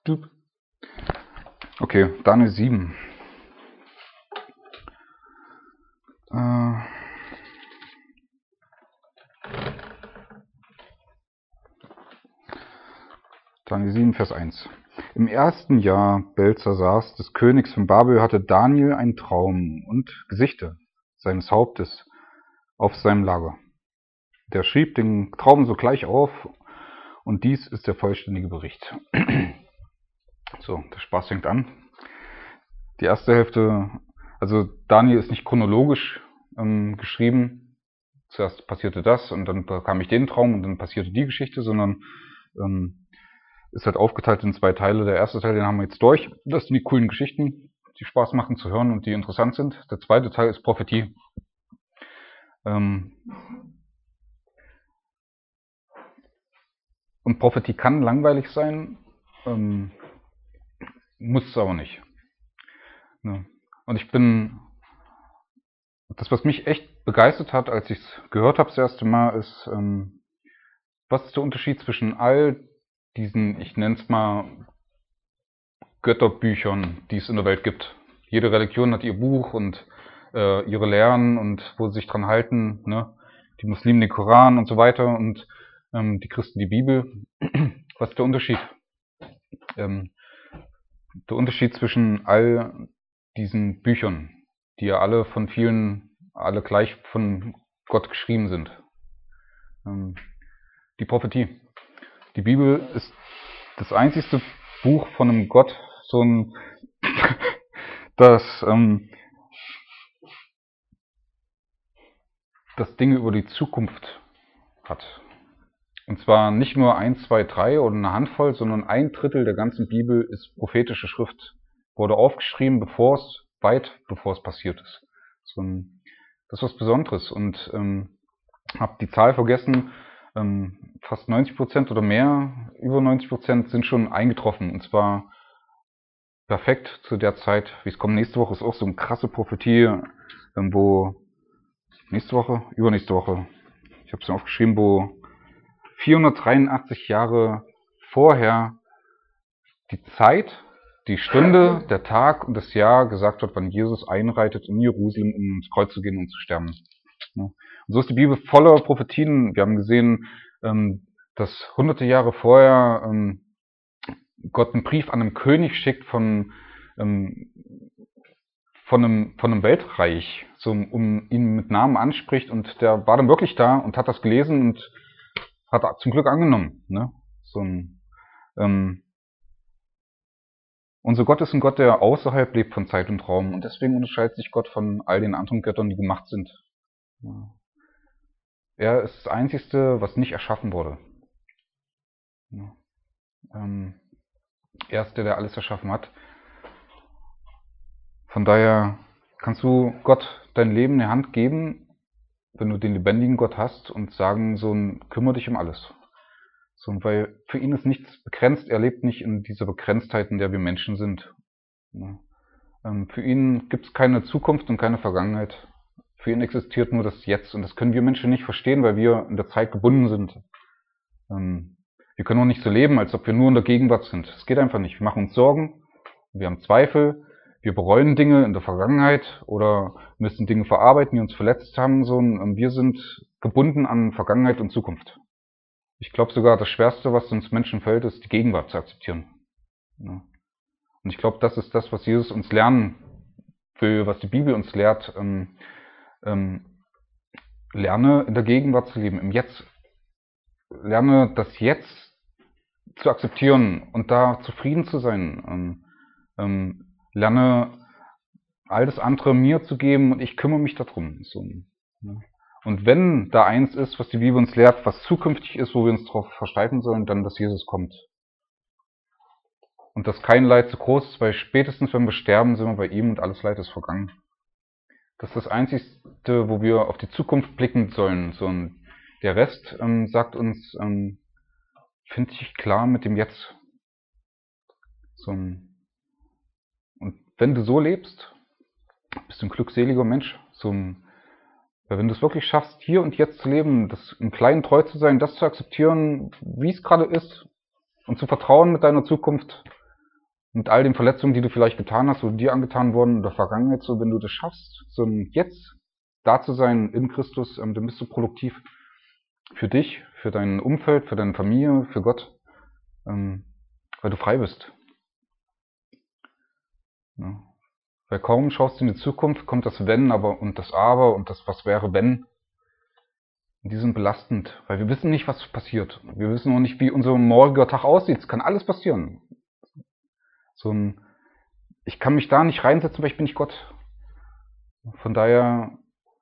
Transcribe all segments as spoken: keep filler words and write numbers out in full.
Okay, Daniel sieben. Äh, Daniel sieben, Vers eins. Im ersten Jahr Belzasars, des Königs von Babel, hatte Daniel einen Traum und Gesichter seines Hauptes auf seinem Lager. Der schrieb den Traum sogleich auf, und dies ist der vollständige Bericht. So, der Spaß fängt an. Die erste Hälfte, also Daniel ist nicht chronologisch ähm, geschrieben. Zuerst passierte das und dann bekam ich den Traum und dann passierte die Geschichte, sondern ähm, ist halt aufgeteilt in zwei Teile. Der erste Teil, den haben wir jetzt durch. Das sind die coolen Geschichten, die Spaß machen zu hören und die interessant sind. Der zweite Teil ist Prophetie. Ähm und Prophetie kann langweilig sein, ähm, muss es aber nicht. Ja. Und ich bin, das, was mich echt begeistert hat, als ich es gehört habe das erste Mal, ist, ähm, was ist der Unterschied zwischen all diesen, ich nenne es mal, Götterbüchern, die es in der Welt gibt. Jede Religion hat ihr Buch und äh, ihre Lehren und wo sie sich dran halten, ne? Die Muslimen den Koran und so weiter und ähm, die Christen die Bibel. Was ist der Unterschied? Ähm, der Unterschied zwischen all diesen Büchern, die ja alle von vielen, alle gleich von Gott geschrieben sind. Ähm, die Prophetie. Die Bibel ist das einzigste Buch von einem Gott, so ein, das, ähm, das Dinge über die Zukunft hat. Und zwar nicht nur eins, zwei, drei oder eine Handvoll, sondern ein Drittel der ganzen Bibel ist prophetische Schrift. Wurde aufgeschrieben, bevor es, weit bevor es passiert ist. So ein, das ist was Besonderes. Und ähm, habe die Zahl vergessen, ähm, fast neunzig Prozent oder mehr, über neunzig Prozent sind schon eingetroffen. Und zwar perfekt zu der Zeit, wie es kommt. Nächste Woche ist auch so eine krasse Prophetie, ähm, wo nächste Woche, übernächste Woche, ich habe es mir aufgeschrieben, wo vierhundertdreiundachtzig Jahre vorher die Zeit, die Stunde, der Tag und das Jahr gesagt wird, wann Jesus einreitet in Jerusalem, um ins Kreuz zu gehen und zu sterben. Und so ist die Bibel voller Prophetien. Wir haben gesehen, dass hunderte Jahre vorher Gott einen Brief an einen König schickt von, von, einem, von einem Weltreich, so, um ihn mit Namen anspricht, und der war dann wirklich da und hat das gelesen und hat zum Glück angenommen. Ne? So ein, ähm, unser Gott ist ein Gott, der außerhalb lebt von Zeit und Raum, und deswegen unterscheidet sich Gott von all den anderen Göttern, die gemacht sind. Ja. Er ist das Einzige, was nicht erschaffen wurde. Ja. Ähm, er ist der, der alles erschaffen hat. Von daher kannst du Gott dein Leben in die Hand geben, wenn du den lebendigen Gott hast, und sagen, so ein, kümmere dich um alles. So, weil für ihn ist nichts begrenzt, er lebt nicht in dieser Begrenztheit, in der wir Menschen sind. Ja. Ähm, für ihn gibt es keine Zukunft und keine Vergangenheit. Für ihn existiert nur das Jetzt, und das können wir Menschen nicht verstehen, weil wir in der Zeit gebunden sind. Ähm, wir können auch nicht so leben, als ob wir nur in der Gegenwart sind. Es geht einfach nicht. Wir machen uns Sorgen, wir haben Zweifel, wir bereuen Dinge in der Vergangenheit oder müssen Dinge verarbeiten, die uns verletzt haben. So, und wir sind gebunden an Vergangenheit und Zukunft. Ich glaube sogar, das Schwerste, was uns Menschen fällt, ist, die Gegenwart zu akzeptieren. Ja. Und ich glaube, das ist das, was Jesus uns lernen will, was die Bibel uns lehrt. Ähm, ähm, lerne in der Gegenwart zu leben, im Jetzt. Lerne das Jetzt zu akzeptieren und da zufrieden zu sein. Ähm, ähm, lerne all das andere mir zu geben und ich kümmere mich darum. So, ja. Und wenn da eins ist, was die Bibel uns lehrt, was zukünftig ist, wo wir uns darauf versteifen sollen, dann, dass Jesus kommt. Und dass kein Leid zu groß ist, weil spätestens, wenn wir sterben, sind wir bei ihm und alles Leid ist vergangen. Das ist das Einzige, wo wir auf die Zukunft blicken sollen. So, und der Rest ähm, sagt uns, ähm, finde ich klar mit dem Jetzt. So, und wenn du so lebst, bist du ein glückseliger Mensch. So, weil wenn du es wirklich schaffst, hier und jetzt zu leben, das im Kleinen treu zu sein, das zu akzeptieren, wie es gerade ist, und zu vertrauen mit deiner Zukunft, mit all den Verletzungen, die du vielleicht getan hast oder dir angetan wurden in der Vergangenheit, so wenn du das schaffst, so jetzt da zu sein in Christus, ähm, dann bist du produktiv für dich, für dein Umfeld, für deine Familie, für Gott, ähm, weil du frei bist. Ja. Weil kaum schaust du in die Zukunft, kommt das Wenn aber und das Aber und das Was wäre wenn. Und die sind belastend, weil wir wissen nicht, was passiert. Wir wissen auch nicht, wie unser morgiger Tag aussieht. Es kann alles passieren. So ein, ich kann mich da nicht reinsetzen, weil ich bin nicht Gott. Von daher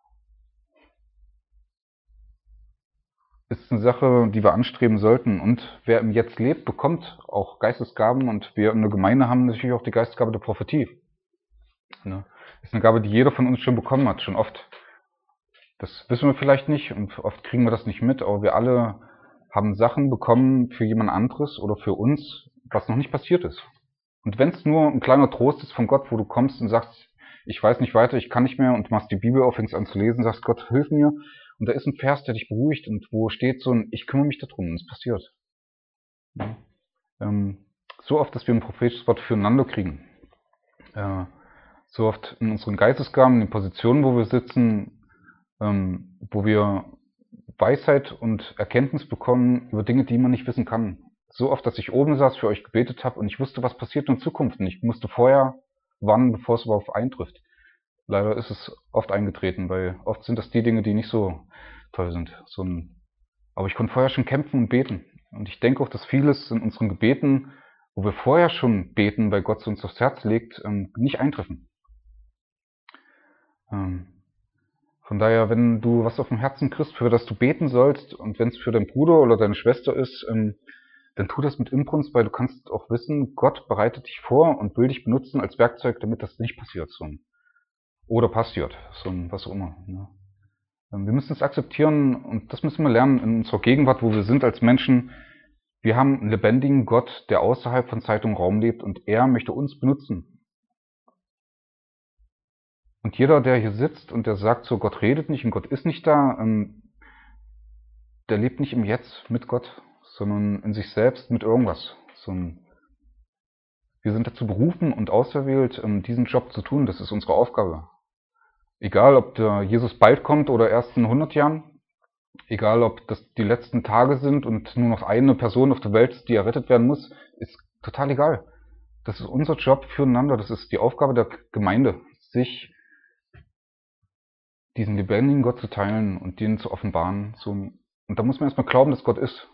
ist es eine Sache, die wir anstreben sollten. Und wer im Jetzt lebt, bekommt auch Geistesgaben. Und wir in der Gemeinde haben natürlich auch die Geistesgabe der Prophetie. Das ist eine Gabe, die jeder von uns schon bekommen hat, schon oft. Das wissen wir vielleicht nicht und oft kriegen wir das nicht mit, aber wir alle haben Sachen bekommen für jemand anderes oder für uns, was noch nicht passiert ist. Und wenn es nur ein kleiner Trost ist von Gott, wo du kommst und sagst, ich weiß nicht weiter, ich kann nicht mehr, und du machst die Bibel auf, fängst an zu lesen, sagst, Gott, hilf mir, und da ist ein Vers, der dich beruhigt und wo steht so ein, ich kümmere mich darum, und es passiert. Ja. Ähm, so oft, dass wir ein prophetisches Wort füreinander kriegen. Äh, so oft in unseren Geistesgaben, in den Positionen, wo wir sitzen, ähm, wo wir Weisheit und Erkenntnis bekommen über Dinge, die man nicht wissen kann. So oft, dass ich oben saß, für euch gebetet habe und ich wusste, was passiert in Zukunft. Und ich musste vorher warnen, bevor es überhaupt eintrifft. Leider ist es oft eingetreten, weil oft sind das die Dinge, die nicht so toll sind. So ein, aber ich konnte vorher schon kämpfen und beten. Und ich denke auch, dass vieles in unseren Gebeten, wo wir vorher schon beten, weil Gott es uns aufs Herz legt, nicht eintreffen. Von daher, wenn du was auf dem Herzen kriegst, für das du beten sollst, und wenn es für deinen Bruder oder deine Schwester ist, dann tu das mit Inbrunst, weil du kannst auch wissen, Gott bereitet dich vor und will dich benutzen als Werkzeug, damit das nicht passiert. So ein, oder passiert, so ein, was auch immer. Ne? Wir müssen es akzeptieren und das müssen wir lernen in unserer Gegenwart, wo wir sind als Menschen. Wir haben einen lebendigen Gott, der außerhalb von Zeit und Raum lebt, und er möchte uns benutzen. Und jeder, der hier sitzt und der sagt so, Gott redet nicht und Gott ist nicht da, der lebt nicht im Jetzt mit Gott, sondern in sich selbst mit irgendwas. So ein, wir sind dazu berufen und auserwählt, diesen Job zu tun. Das ist unsere Aufgabe. Egal, ob der Jesus bald kommt oder erst in hundert Jahren. Egal, ob das die letzten Tage sind und nur noch eine Person auf der Welt ist, die errettet werden muss, ist total egal. Das ist unser Job füreinander. Das ist die Aufgabe der Gemeinde, sich diesen lebendigen Gott zu teilen und den zu offenbaren. So, und da muss man erstmal glauben, dass Gott ist.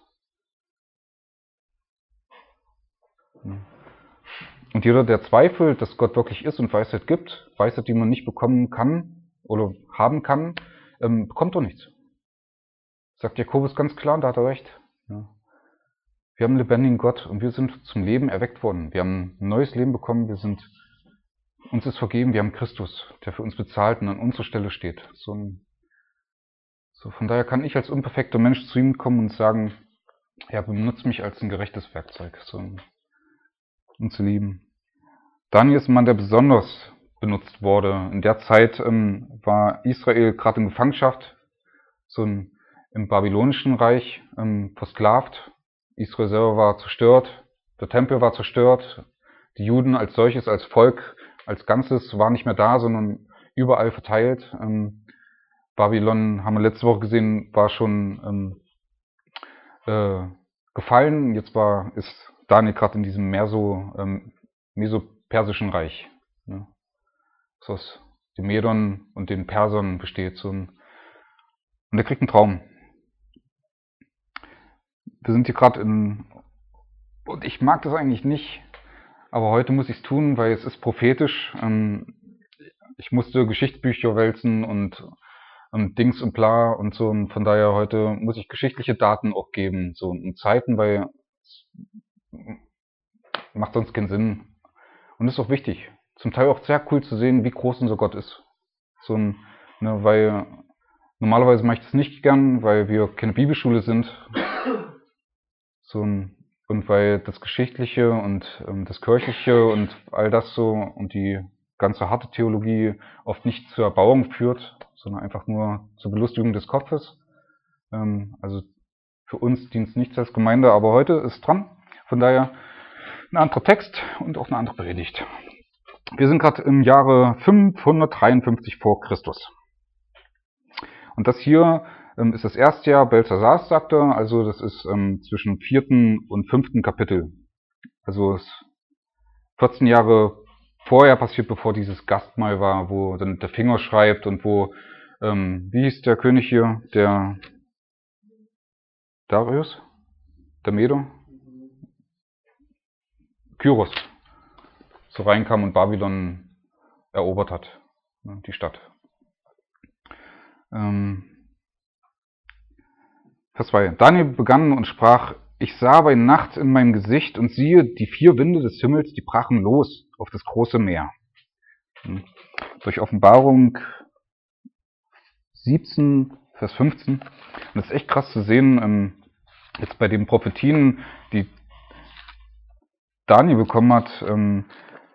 Und jeder, der zweifelt, dass Gott wirklich ist und Weisheit gibt, Weisheit, die man nicht bekommen kann oder haben kann, ähm, bekommt doch nichts. Sagt Jakobus ganz klar, und da hat er recht. Ja. Wir haben einen lebendigen Gott und wir sind zum Leben erweckt worden. Wir haben ein neues Leben bekommen, wir sind, uns ist vergeben, wir haben Christus, der für uns bezahlt und an unserer Stelle steht. So, ein, so von daher kann ich als unperfekter Mensch zu ihm kommen und sagen, ja, benutze mich als ein gerechtes Werkzeug, so, um zu lieben. Daniel ist ein Mann, der besonders benutzt wurde. In der Zeit ähm, war Israel gerade in Gefangenschaft, so ein, im babylonischen Reich, ähm, versklavt. Israel selber war zerstört, der Tempel war zerstört, die Juden als solches, als Volk, als Ganzes war nicht mehr da, sondern überall verteilt. Ähm, Babylon, haben wir letzte Woche gesehen, war schon ähm, äh, gefallen. Jetzt war, ist Daniel gerade in diesem Meso, ähm, Mesopersischen Reich, ne, das aus den Medern und den Persern besteht. So ein, und er kriegt einen Traum. Wir sind hier gerade in, und ich mag das eigentlich nicht, aber heute muss ich es tun, weil es ist prophetisch. Ähm, ich musste Geschichtsbücher wälzen und, und Dings und bla und so, und von daher heute muss ich geschichtliche Daten auch geben, so in Zeiten, weil es macht sonst keinen Sinn. Und das ist auch wichtig. Zum Teil auch sehr cool zu sehen, wie groß unser Gott ist. So ein, ne, weil normalerweise mache ich das nicht gern, weil wir keine Bibelschule sind. So ein, und weil das Geschichtliche und ähm, das Kirchliche und all das so und die ganze harte Theologie oft nicht zur Erbauung führt, sondern einfach nur zur Belustigung des Kopfes. Ähm, also für uns dient es nichts als Gemeinde, aber heute ist dran. Von daher ein anderer Text und auch eine andere Predigt. Wir sind gerade im Jahre fünfhundertdreiundfünfzig vor Christus. Und das hier ähm, ist das erste Jahr Belzasars, sagt er, also das ist ähm, zwischen vierten und fünften Kapitel. Also es ist vierzehn Jahre vorher passiert, bevor dieses Gastmahl war, wo dann der Finger schreibt und wo, ähm, wie hieß der König hier, der Darius? Der Medo? Kyros, so reinkam und Babylon erobert hat, die Stadt. Ähm, Vers zwei. Daniel begann und sprach: Ich sah bei Nacht in meinem Gesicht und siehe, die vier Winde des Himmels, die brachen los auf das große Meer. Hm. Durch Offenbarung siebzehn, Vers fünfzehn. Und das ist echt krass zu sehen, ähm, jetzt bei den Prophetien, die Daniel bekommen hat, ähm,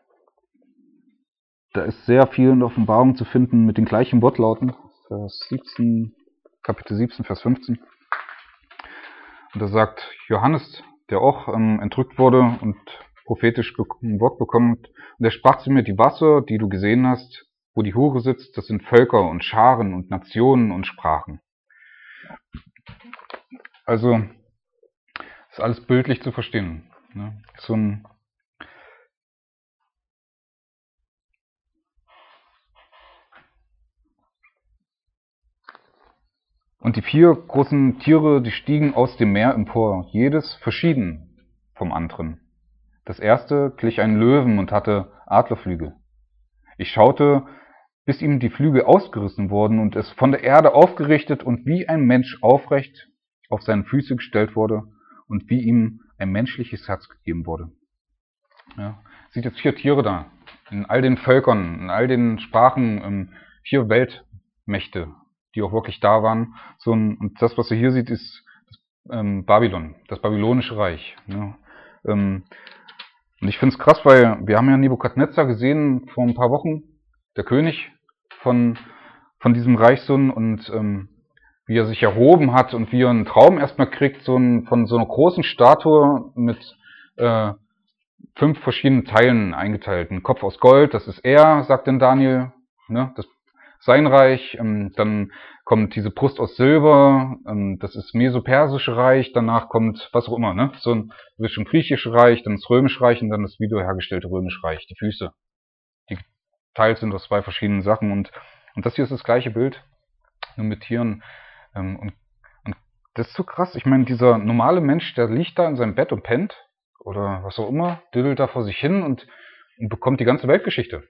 da ist sehr viel in der Offenbarung zu finden mit den gleichen Wortlauten. Vers siebzehn, Kapitel siebzehn, Vers fünfzehn. Und da sagt Johannes, der auch ähm, entrückt wurde und prophetisch ein Wort bekommt, und er sprach zu mir: Die Wasser, die du gesehen hast, wo die Hure sitzt, das sind Völker und Scharen und Nationen und Sprachen. Also ist alles bildlich zu verstehen. Ne? So ein Und die vier großen Tiere, die stiegen aus dem Meer empor, jedes verschieden vom anderen. Das erste glich einem Löwen und hatte Adlerflügel. Ich schaute, bis ihm die Flügel ausgerissen wurden und es von der Erde aufgerichtet und wie ein Mensch aufrecht auf seine Füße gestellt wurde und wie ihm ein menschliches Herz gegeben wurde. Ja, sieht jetzt vier Tiere da, in all den Völkern, in all den Sprachen, vier Weltmächte, die auch wirklich da waren. So ein, und das, was ihr hier seht, ist das, ähm, Babylon, das babylonische Reich. Ne? Ähm, und ich finde es krass, weil wir haben ja Nebukadnezar gesehen vor ein paar Wochen, der König von, von diesem Reichssohn, und ähm, wie er sich erhoben hat und wie er einen Traum erstmal kriegt, so ein, von so einer großen Statue mit äh, fünf verschiedenen Teilen eingeteilt. Ein Kopf aus Gold, das ist er, sagt denn Daniel, ne? Das sein Reich. Ähm, dann kommt diese Brust aus Silber, ähm, das ist Mesopersische Reich. Danach kommt was auch immer, ne? So ein bisschen Griechische Reich, dann das Römische Reich und dann das wiederhergestellte Römische Reich. Die Füße, die geteilt sind aus zwei verschiedenen Sachen. Und, und das hier ist das gleiche Bild, nur mit Tieren. Ähm, und, und das ist so krass. Ich meine, dieser normale Mensch, der liegt da in seinem Bett und pennt oder was auch immer, düdelt da vor sich hin und, und bekommt die ganze Weltgeschichte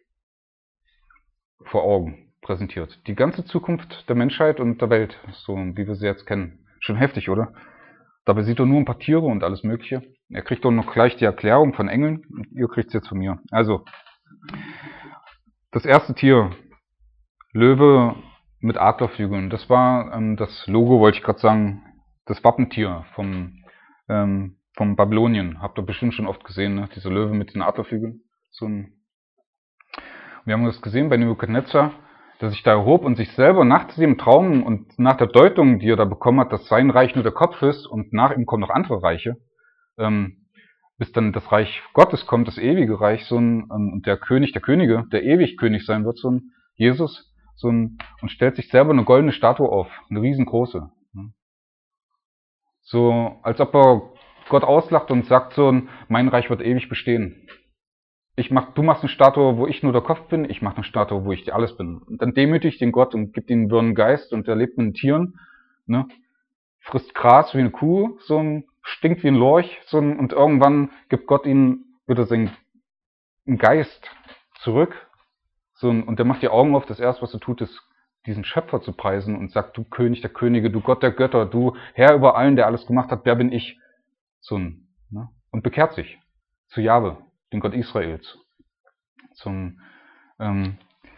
vor Augen präsentiert. Die ganze Zukunft der Menschheit und der Welt, so wie wir sie jetzt kennen. Schon heftig, oder? Dabei sieht er nur ein paar Tiere und alles Mögliche. Er kriegt doch noch gleich die Erklärung von Engeln und ihr kriegt es jetzt von mir. Also, das erste Tier, Löwe mit Adlerflügeln. Das war ähm, das Logo, wollte ich gerade sagen, das Wappentier vom, ähm, vom Babylonien. Habt ihr bestimmt schon oft gesehen, ne? Diese Löwe mit den Adlerflügeln. So ein Wir haben das gesehen bei Nebukadnezar, der sich da erhob und sich selber nach dem Traum und nach der Deutung, die er da bekommen hat, dass sein Reich nur der Kopf ist und nach ihm kommen noch andere Reiche, ähm, bis dann das Reich Gottes kommt, das ewige Reich, so ein, ähm, und der König der Könige, der ewig König sein wird, so ein Jesus, so ein, und stellt sich selber eine goldene Statue auf, eine riesengroße. So, als ob er Gott auslacht und sagt so ein, mein Reich wird ewig bestehen. Ich mach, du machst eine Statue, wo ich nur der Kopf bin, ich mache eine Statue, wo ich alles bin. Und dann demütigt den Gott und gibt ihm einen wirren Geist und er lebt mit den Tieren, ne? Frisst Gras wie eine Kuh, so ein, stinkt wie ein Lorch, so ein, und irgendwann gibt Gott ihm wieder seinen Geist zurück, so ein, und der macht die Augen auf. Das erste, was er tut, ist, diesen Schöpfer zu preisen und sagt: Du König der Könige, du Gott der Götter, du Herr über allen, der alles gemacht hat, wer bin ich? So ein, ne? Und bekehrt sich zu Jahwe, den Gott Israels. Zum, ähm,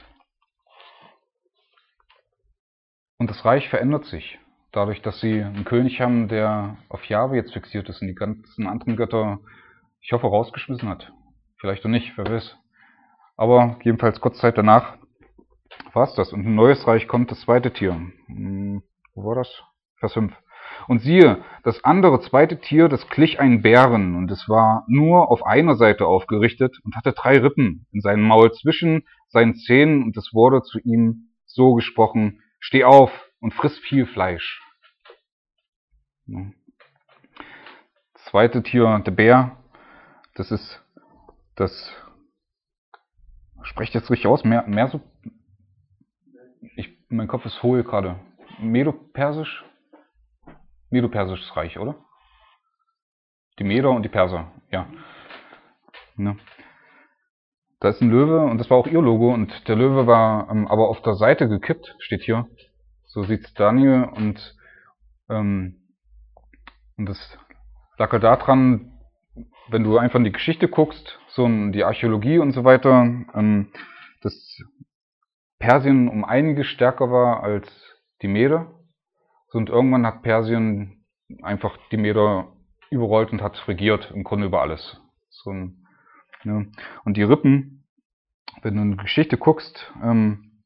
und das Reich verändert sich, dadurch, dass sie einen König haben, der auf Jahwe jetzt fixiert ist und die ganzen anderen Götter, ich hoffe, rausgeschmissen hat. Vielleicht auch nicht, wer weiß. Aber jedenfalls kurz Zeit danach war es das. Und ein neues Reich kommt, das zweite Tier. Hm, wo war das? Vers fünf. Und siehe, das andere zweite Tier, das glich einem Bären, und es war nur auf einer Seite aufgerichtet und hatte drei Rippen in seinem Maul zwischen seinen Zähnen, und es wurde zu ihm so gesprochen: Steh auf und friss viel Fleisch. Ja. Das zweite Tier, der Bär, das ist das, spreche ich jetzt richtig aus, mehr, mehr so, ich, mein Kopf ist hohl gerade, Medo-Persisch? Medo-Persisches Reich, oder? Die Meder und die Perser, ja. Ne. Da ist ein Löwe, und das war auch ihr Logo, und der Löwe war ähm, aber auf der Seite gekippt, steht hier. So sieht's Daniel, und, ähm, und das lag halt daran, wenn du einfach in die Geschichte guckst, so in die Archäologie und so weiter, ähm, dass Persien um einiges stärker war als die Meder. So, und irgendwann hat Persien einfach die Meder überrollt und hat regiert im Grunde über alles. So, ne. Und die Rippen, wenn du in die Geschichte guckst, ähm,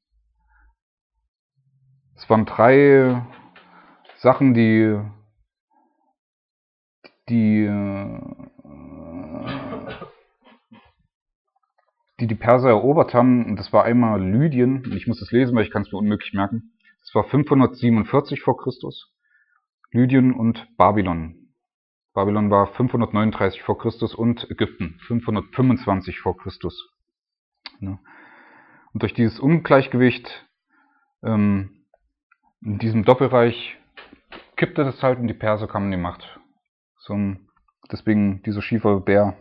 es waren drei Sachen, die die die die Perser erobert haben, und das war einmal Lydien, und ich muss das lesen, weil ich kann es mir unmöglich merken. Das war fünfhundertsiebenundvierzig vor Christus, Lydien und Babylon. Babylon war fünfhundertneununddreißig vor Christus und Ägypten fünfhundertfünfundzwanzig vor Christus. Und durch dieses Ungleichgewicht ähm, in diesem Doppelreich kippte das halt, und die Perser kamen in die Macht. So ein, deswegen dieser schiefe Bär.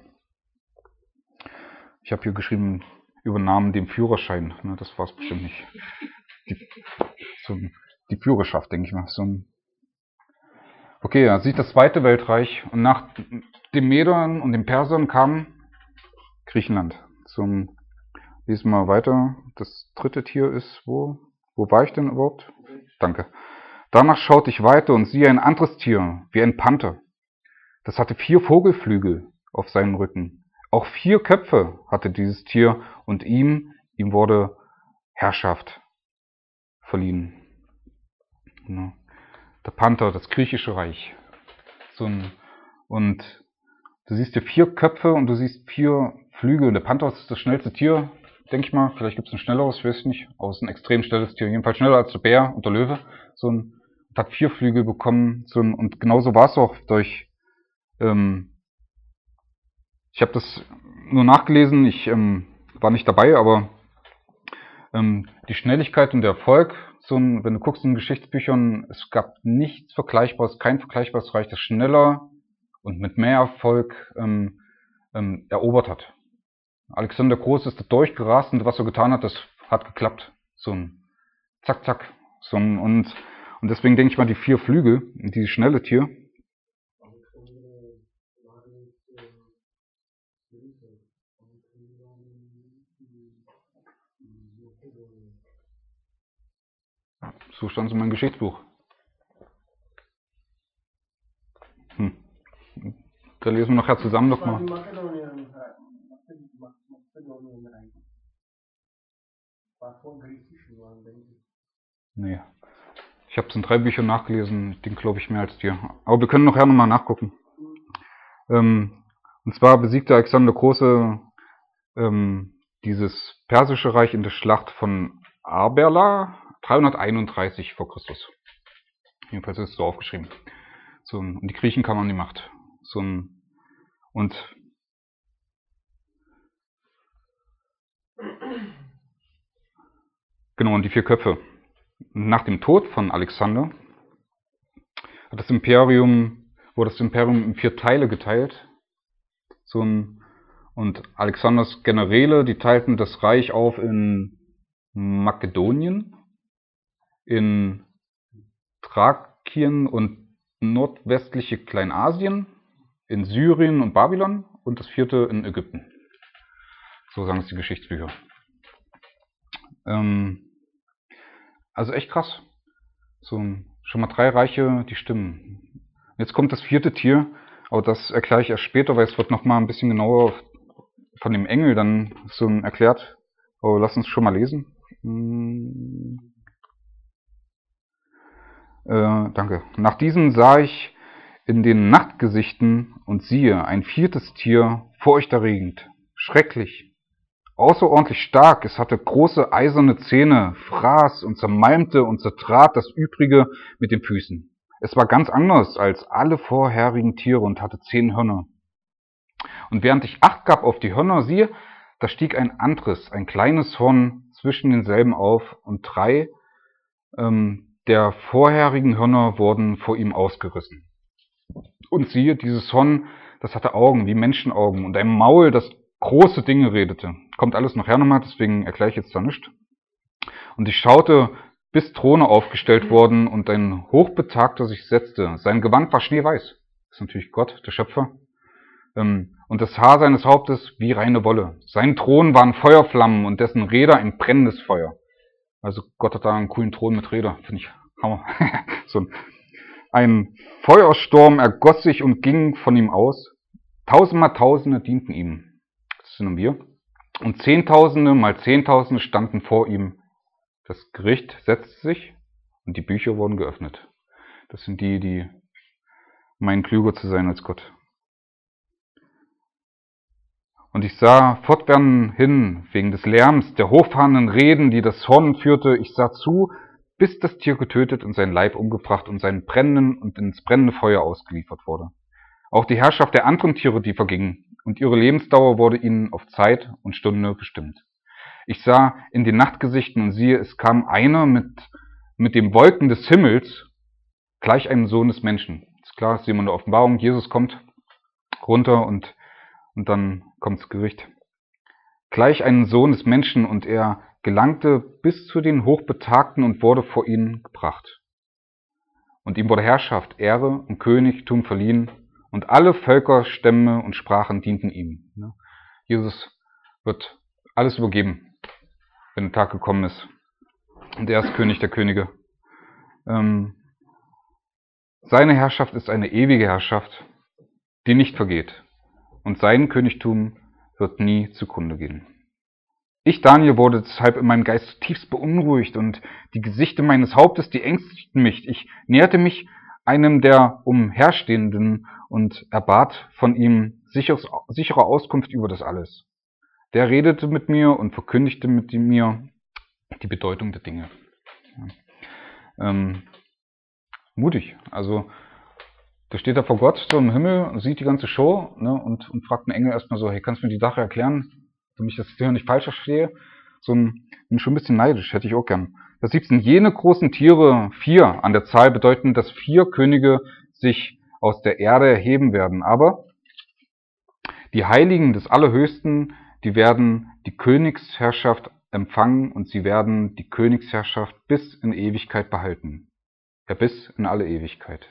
Ich habe hier geschrieben, übernahmen den Führerschein. Ne, das war es bestimmt nicht. Die, so, die Führerschaft, denke ich mal. So ein, okay, da sieht das zweite Weltreich, und nach den Medern und den Persern kam Griechenland. So ein, lesen wir mal weiter. Das dritte Tier ist, wo? Wo war ich denn überhaupt? Danke. Danach schaute ich weiter, und siehe ein anderes Tier, wie ein Panther. Das hatte vier Vogelflügel auf seinem Rücken. Auch vier Köpfe hatte dieses Tier, und ihm, ihm wurde Herrschaft verliehen. Ja. Der Panther, das griechische Reich. So ein, und du siehst hier vier Köpfe, und du siehst vier Flügel. Und der Panther ist das schnellste Tier, denke ich mal. Vielleicht gibt es ein schnelleres, ich weiß nicht. Aber es ist ein extrem schnelles Tier. Jedenfalls schneller als der Bär und der Löwe. So ein, hat vier Flügel bekommen. So ein, und genauso war es auch durch ähm, ich habe das nur nachgelesen, ich ähm, war nicht dabei, aber ähm, die Schnelligkeit und der Erfolg, so ein, wenn du guckst in Geschichtsbüchern, es gab nichts Vergleichbares, kein vergleichbares Reich, das schneller und mit mehr Erfolg ähm, ähm, erobert hat. Alexander der Große ist da durchgerast, und was er getan hat, das hat geklappt. So ein Zack, Zack. So ein, und, und deswegen denke ich mal, die vier Flügel, dieses schnelle Tier, so stand es in meinem Geschichtsbuch. Hm. Da lesen wir nachher zusammen nochmal. Nee. Ich habe es in drei Büchern nachgelesen, den glaube ich mehr als dir. Aber wir können nachher nochmal nachgucken. Ähm, und zwar besiegte Alexander der Große ähm, dieses persische Reich in der Schlacht von Arbela dreihunderteinunddreißig vor Christus. Jedenfalls ist es so aufgeschrieben. So, und die Griechen kamen an die Macht. So ein, und genau, und die vier Köpfe. Nach dem Tod von Alexander hat das Imperium, wurde das Imperium in vier Teile geteilt. So ein, und Alexanders Generäle, die teilten das Reich auf in Makedonien, in Thrakien und nordwestliche Kleinasien, in Syrien und Babylon, und das vierte in Ägypten. So sagen es die Geschichtsbücher. Ähm, also echt krass. So schon mal drei Reiche, die stimmen. Jetzt kommt das vierte Tier, aber das erkläre ich erst später, weil es wird noch mal ein bisschen genauer von dem Engel dann so erklärt. Aber lass uns schon mal lesen. Äh, danke. Nach diesem sah ich in den Nachtgesichten und siehe, ein viertes Tier, furchterregend, schrecklich, außerordentlich stark. Es hatte große eiserne Zähne, fraß und zermalmte und zertrat das Übrige mit den Füßen. Es war ganz anders als alle vorherigen Tiere und hatte zehn Hörner. Und während ich Acht gab auf die Hörner, siehe, da stieg ein anderes, ein kleines Horn zwischen denselben auf, und drei ähm, der vorherigen Hörner wurden vor ihm ausgerissen. Und siehe, dieses Horn, das hatte Augen wie Menschenaugen und ein Maul, das große Dinge redete. Kommt alles nachher nochmal, deswegen erkläre ich jetzt da nicht. Und ich schaute, bis Throne aufgestellt wurden und ein Hochbetagter sich setzte. Sein Gewand war schneeweiß. Das ist natürlich Gott, der Schöpfer. Und das Haar seines Hauptes wie reine Wolle. Sein Thron waren Feuerflammen und dessen Räder ein brennendes Feuer. Also Gott hat da einen coolen Thron mit Räder, finde ich Hammer. So ein, ein Feuersturm ergoss sich und ging von ihm aus. Tausendmal Tausende dienten ihm. Das sind wir. Und Zehntausende mal Zehntausende standen vor ihm. Das Gericht setzte sich und die Bücher wurden geöffnet. Das sind die, die meinen, klüger zu sein als Gott. Und ich sah fortwährend hin, wegen des Lärms, der hochfahrenden Reden, die das Horn führte. Ich sah zu, bis das Tier getötet und sein Leib umgebracht und seinen brennenden und ins brennende Feuer ausgeliefert wurde. Auch die Herrschaft der anderen Tiere, die verging, und ihre Lebensdauer wurde ihnen auf Zeit und Stunde bestimmt. Ich sah in den Nachtgesichten und siehe, es kam einer mit, mit den Wolken des Himmels, gleich einem Sohn des Menschen. Ist klar, das sehen wir in der Offenbarung. Jesus kommt runter und Und dann kommt das Gericht. Gleich einen Sohn des Menschen, und er gelangte bis zu den Hochbetagten und wurde vor ihnen gebracht. Und ihm wurde Herrschaft, Ehre und Königtum verliehen, und alle Völker, Stämme und Sprachen dienten ihm. Jesus wird alles übergeben, wenn der Tag gekommen ist. Und er ist König der Könige. Ähm, seine Herrschaft ist eine ewige Herrschaft, die nicht vergeht. Und sein Königtum wird nie zugrunde gehen. Ich, Daniel, wurde deshalb in meinem Geist zutiefst beunruhigt, und die Gesichter meines Hauptes, die ängstigten mich. Ich näherte mich einem der Umherstehenden und erbat von ihm sicheres, sichere Auskunft über das alles. Der redete mit mir und verkündigte mit mir die Bedeutung der Dinge. Ja. Ähm, mutig, also da steht er vor Gott so im Himmel, sieht die ganze Show, ne, und, und fragt einen Engel erstmal so, hey, kannst du mir die Sache erklären, damit ich das hier nicht falsch verstehe? So ein, bin schon ein bisschen neidisch, hätte ich auch gern. Vers siebzehn, jene großen Tiere, vier an der Zahl, bedeuten, dass vier Könige sich aus der Erde erheben werden. Aber die Heiligen des Allerhöchsten, die werden die Königsherrschaft empfangen, und sie werden die Königsherrschaft bis in Ewigkeit behalten. Ja, bis in alle Ewigkeit.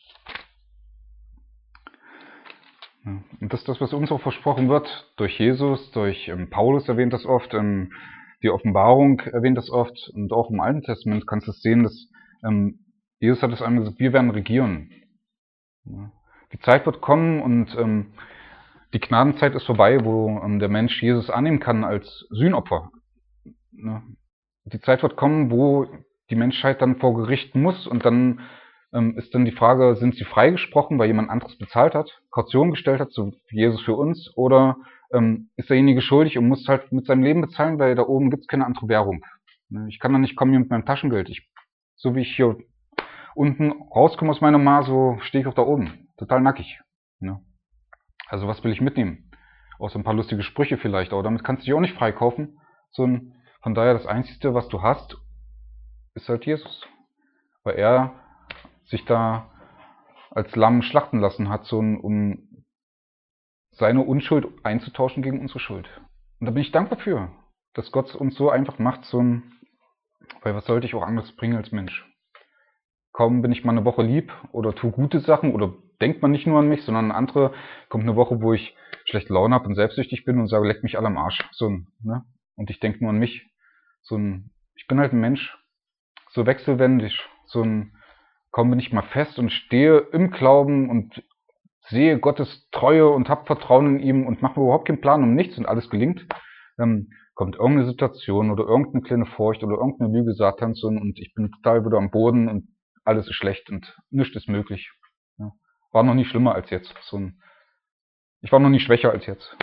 Und das ist das, was uns auch versprochen wird, durch Jesus, durch ähm, Paulus erwähnt das oft, ähm, die Offenbarung erwähnt das oft, und auch im Alten Testament kannst du es sehen, dass ähm, Jesus hat es einmal gesagt, wir werden regieren. Ja. Die Zeit wird kommen, und ähm, die Gnadenzeit ist vorbei, wo ähm, der Mensch Jesus annehmen kann als Sühnopfer. Ja. Die Zeit wird kommen, wo die Menschheit dann vor Gericht muss, und dann ist dann die Frage, sind sie freigesprochen, weil jemand anderes bezahlt hat, Kaution gestellt hat, so wie Jesus für uns, oder ähm, ist derjenige schuldig und muss halt mit seinem Leben bezahlen, weil da oben gibt es keine andere Währung. Ich kann dann nicht kommen hier mit meinem Taschengeld. Ich, so wie ich hier unten rauskomme aus meiner Mar, so stehe ich auch da oben. Total nackig. Ne? Also was will ich mitnehmen? Außer ein paar lustige Sprüche vielleicht, aber damit kannst du dich auch nicht freikaufen. So ein, von daher das Einzige, was du hast, ist halt Jesus. Weil er sich da als Lamm schlachten lassen hat, so um seine Unschuld einzutauschen gegen unsere Schuld. Und da bin ich dankbar für, dass Gott uns so einfach macht, so ein, weil was sollte ich auch anderes bringen als Mensch? Kaum bin ich mal eine Woche lieb oder tue gute Sachen oder denkt man nicht nur an mich, sondern an andere, kommt eine Woche, wo ich schlechte Laune habe und selbstsüchtig bin und sage, leck mich alle am Arsch. So ein, ne? Und ich denke nur an mich. So ein, ich bin halt ein Mensch, so wechselwendig, so ein, kaum bin ich mal fest und stehe im Glauben und sehe Gottes Treue und habe Vertrauen in ihm und mache mir überhaupt keinen Plan um nichts und alles gelingt, ähm, kommt irgendeine Situation oder irgendeine kleine Furcht oder irgendeine Lüge Satans und ich bin total wieder am Boden und alles ist schlecht und nichts ist möglich. Ja. War noch nie schlimmer als jetzt. So ein, ich war noch nie schwächer als jetzt.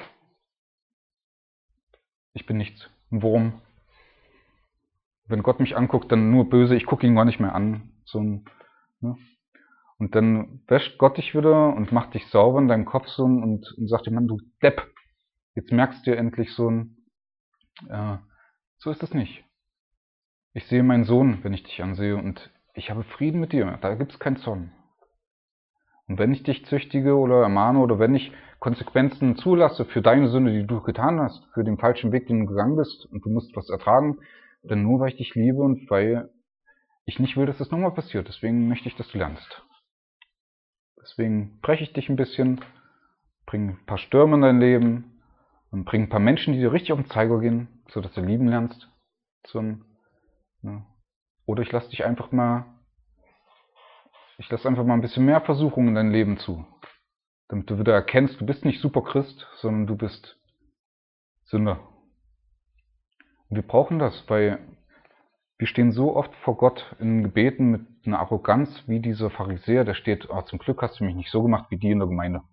Ich bin nichts. Ein Wurm. Wenn Gott mich anguckt, dann nur böse, ich gucke ihn gar nicht mehr an. So ein, ne? Und dann wäscht Gott dich wieder und macht dich sauber in deinem Kopf so und, und sagt dir, Mann, du Depp, jetzt merkst du endlich so ein, äh, so ist es nicht. Ich sehe meinen Sohn, wenn ich dich ansehe, und ich habe Frieden mit dir, da gibt es keinen Zorn. Und wenn ich dich züchtige oder ermahne oder wenn ich Konsequenzen zulasse für deine Sünde, die du getan hast, für den falschen Weg, den du gegangen bist, und du musst was ertragen, dann nur, weil ich dich liebe und weil ich nicht will, dass das nochmal passiert. Deswegen möchte ich, dass du lernst. Deswegen breche ich dich ein bisschen, bringe ein paar Stürme in dein Leben und bringe ein paar Menschen, die dir richtig auf den Zeiger gehen, sodass du lieben lernst. Zum, ja. Oder ich lasse dich einfach mal, ich lasse einfach mal ein bisschen mehr Versuchungen in dein Leben zu. Damit du wieder erkennst, du bist nicht super Christ, sondern du bist Sünder. Und wir brauchen das, weil wir stehen so oft vor Gott in Gebeten mit einer Arroganz wie dieser Pharisäer, der steht, oh, zum Glück hast du mich nicht so gemacht wie die in der Gemeinde.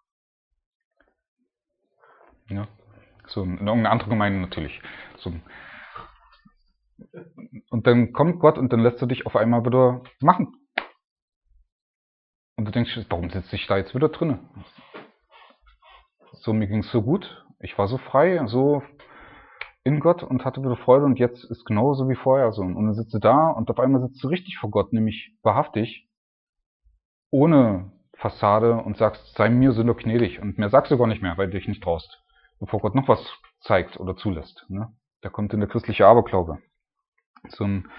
Ja, so in irgendeiner anderen Gemeinde natürlich. So. Und dann kommt Gott und dann lässt er dich auf einmal wieder machen. Und du denkst, warum sitze ich da jetzt wieder drinne? So, mir ging es so gut, ich war so frei, so in Gott und hatte wieder Freude und jetzt ist genauso wie vorher so. Und dann sitzt du da und auf einmal sitzt du richtig vor Gott, nämlich wahrhaftig, ohne Fassade und sagst, sei mir Sünder gnädig. Und mehr sagst du gar nicht mehr, weil du dich nicht traust, bevor Gott noch was zeigt oder zulässt. Ne? Da kommt in der christliche Aberglaube. So ein,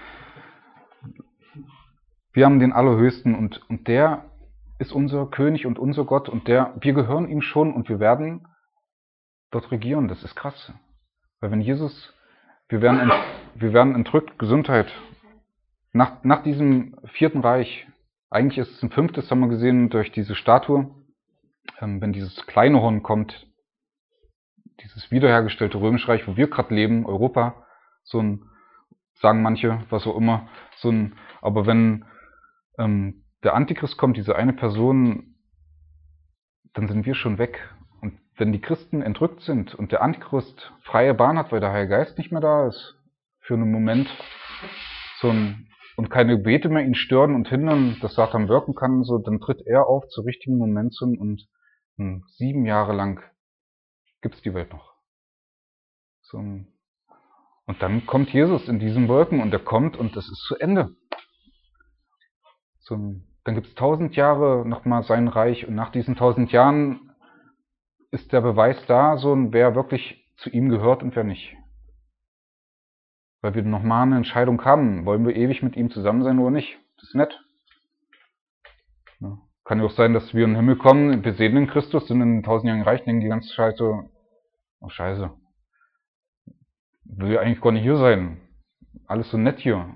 wir haben den Allerhöchsten und, und der ist unser König und unser Gott und der, wir gehören ihm schon und wir werden dort regieren. Das ist krass. Weil wenn Jesus, wir werden, ent, wir werden entrückt, Gesundheit, nach, nach diesem vierten Reich, eigentlich ist es ein fünftes, haben wir gesehen, durch diese Statue, ähm, wenn dieses kleine Horn kommt, dieses wiederhergestellte Römische Reich, wo wir gerade leben, Europa, so ein, sagen manche, was auch immer, so ein, aber wenn ähm, der Antichrist kommt, diese eine Person, dann sind wir schon weg. Und wenn die Christen entrückt sind und der Antichrist freie Bahn hat, weil der Heilige Geist nicht mehr da ist, für einen Moment, so ein, und keine Gebete mehr ihn stören und hindern, dass Satan wirken kann, so, dann tritt er auf zu richtigen Momenten und, und sieben Jahre lang gibt's die Welt noch. So, und dann kommt Jesus in diesen Wolken und er kommt und es ist zu Ende. So, dann gibt's tausend Jahre nochmal sein Reich und nach diesen tausend Jahren ist der Beweis da, so, wer wirklich zu ihm gehört und wer nicht. Weil wir nochmal eine Entscheidung haben, wollen wir ewig mit ihm zusammen sein oder nicht. Das ist nett. Ja. Kann ja auch sein, dass wir in den Himmel kommen, wir sehen den Christus, sind in tausend Jahren reich, denken die ganze Scheiße, oh Scheiße, will ja eigentlich gar nicht hier sein. Alles so nett hier.